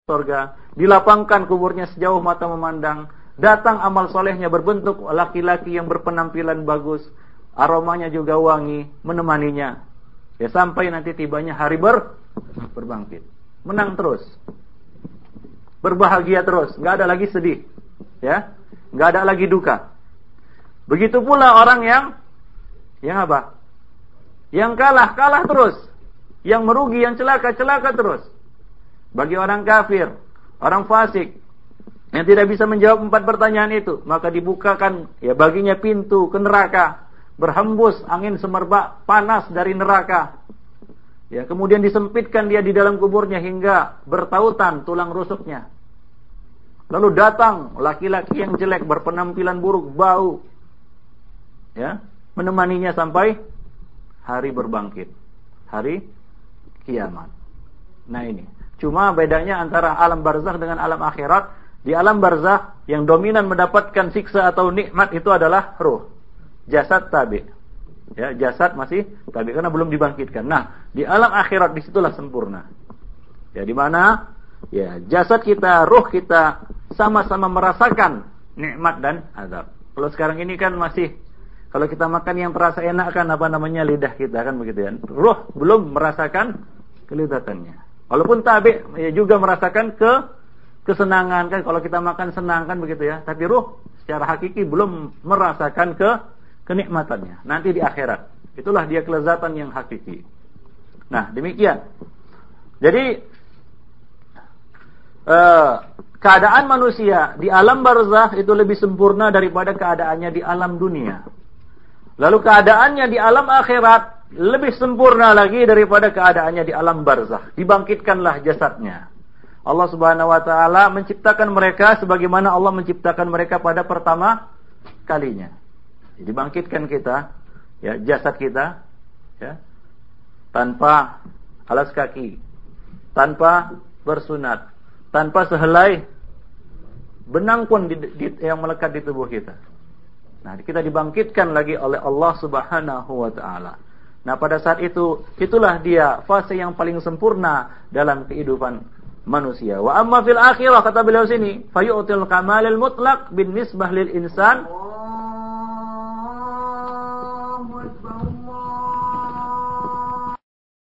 surga, dilapangkan kuburnya sejauh mata memandang, datang amal solehnya berbentuk laki-laki yang berpenampilan bagus, aromanya juga wangi, menemaninya. Ya sampai nanti tibanya hari berbangkit. Menang terus. Berbahagia terus, enggak ada lagi sedih. Ya, enggak ada lagi duka. Begitu pula orang yang apa? Yang kalah terus. Yang merugi, yang celaka terus. Bagi orang kafir, orang fasik yang tidak bisa menjawab 4 pertanyaan itu, maka dibukakan ya baginya pintu ke neraka, berhembus angin semerbak panas dari neraka. Ya, kemudian disempitkan dia di dalam kuburnya hingga bertautan tulang rusuknya. Lalu datang laki-laki yang jelek, berpenampilan buruk, bau. Ya, menemaninya sampai hari berbangkit, hari kiamat. Nah ini. Cuma bedanya antara alam barzakh dengan alam akhirat. Di alam barzakh yang dominan mendapatkan siksa atau nikmat itu adalah ruh. Jasad tabi. Ya, jasad masih tabi karena belum dibangkitkan. Nah, di alam akhirat disitulah sempurna. Ya, di mana ya jasad kita, ruh kita sama-sama merasakan nikmat dan azab. Kalau sekarang ini kan masih, kalau kita makan yang terasa enak kan apa namanya lidah kita kan begitu ya. Ruh belum merasakan kelezatannya. Walaupun tabi ya juga merasakan kesenangan kan, kalau kita makan senang kan begitu ya. Tapi ruh secara hakiki belum merasakan kenikmatannya. Nanti di akhirat itulah dia kelezatan yang hakiki. Nah demikian. Jadi keadaan manusia di alam barzakh itu lebih sempurna daripada keadaannya di alam dunia. Lalu keadaannya di alam akhirat lebih sempurna lagi daripada keadaannya di alam barzakh. Dibangkitkanlah jasadnya. Allah Subhanahu wa taala menciptakan mereka sebagaimana Allah menciptakan mereka pada pertama kalinya. Dibangkitkan kita, ya, jasad kita, ya, tanpa alas kaki, tanpa bersunat, tanpa sehelai benang pun yang melekat di tubuh kita. Nah, kita dibangkitkan lagi oleh Allah Subhanahu wa taala. Nah, pada saat itu, itulah dia fase yang paling sempurna dalam kehidupan manusia. Wa amma fil akhirah, kata beliau sini, fayu'til kamalil mutlaq bin nisbah lil insan